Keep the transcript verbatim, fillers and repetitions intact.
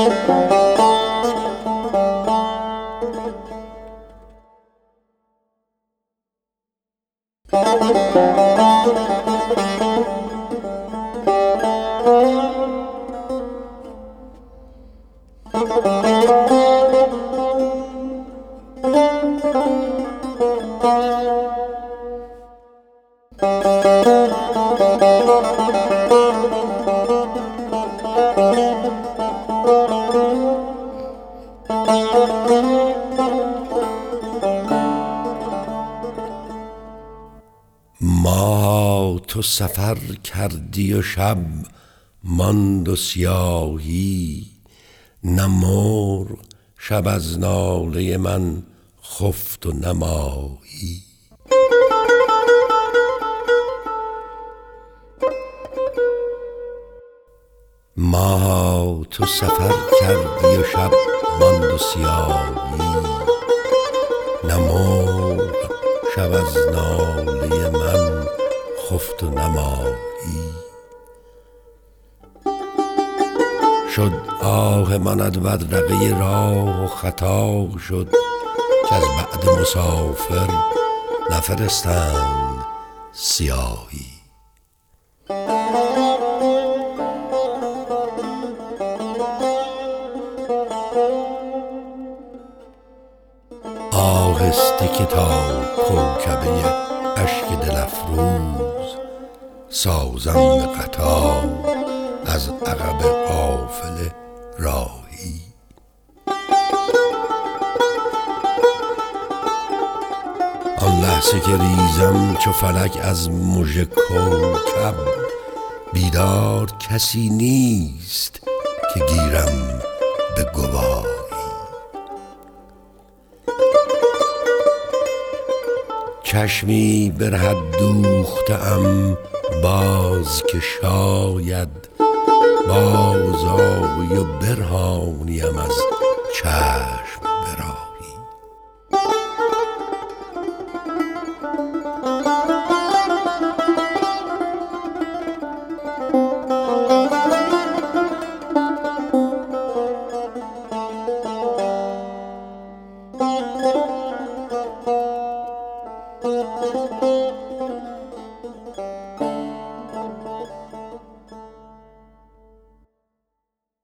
ماها تو سفر کردی و شب ماند و سیاهی، نه مرغ شب از ناله من خفت و نه ماهی. ماها تو سفر کردی و شب ماند و سیاهی، نه مرغ شب از ناله من خفت و نه ماهی. شد آه منت بدرقه راه و خطا شد که از بعد مسافر نفرستند سیاهی. آهسته که تا کوکبه اشک دل افروز سازم به قطار از عقب قافله راهی. آن لحظه که ریزم چو فلک از مژه کوکب، بیدار کسی نیست که گیرم به گواهی. چشمی بر حد دوخته ام باز که شاید باز آیی و برهانیم از چشم